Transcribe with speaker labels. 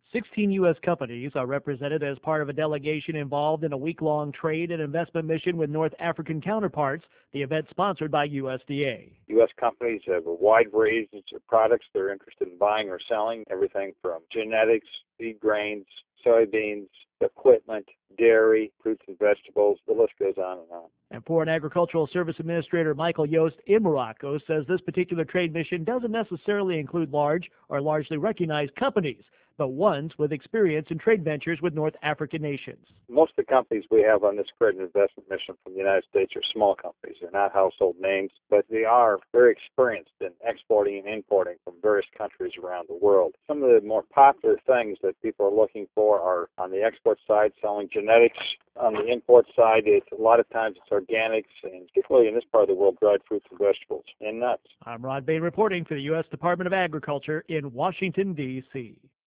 Speaker 1: 16 U.S. companies are represented as part of a delegation involved in a week-long trade and investment mission with North African counterparts, the event sponsored by USDA.
Speaker 2: U.S. companies have a wide range of products they're interested in buying or selling, everything from genetics, feed grains, soybeans, equipment, dairy, fruits and vegetables. The list goes on and on.
Speaker 1: And Foreign Agricultural Service Administrator Michael Yost in Morocco says this particular trade mission doesn't necessarily include large or largely recognized companies, but ones with experience in trade ventures with North African nations.
Speaker 2: Most of the companies we have on this credit investment mission from the United States are small companies. They're not household names, but they are very experienced in exporting and importing from various countries around the world. Some of the more popular things that people are looking for are on the export side, selling genetics. On the import side, a lot of times it's organics, and particularly in this part of the world, dried fruits and vegetables and nuts.
Speaker 1: I'm Rod Bain reporting for the U.S. Department of Agriculture in Washington, D.C.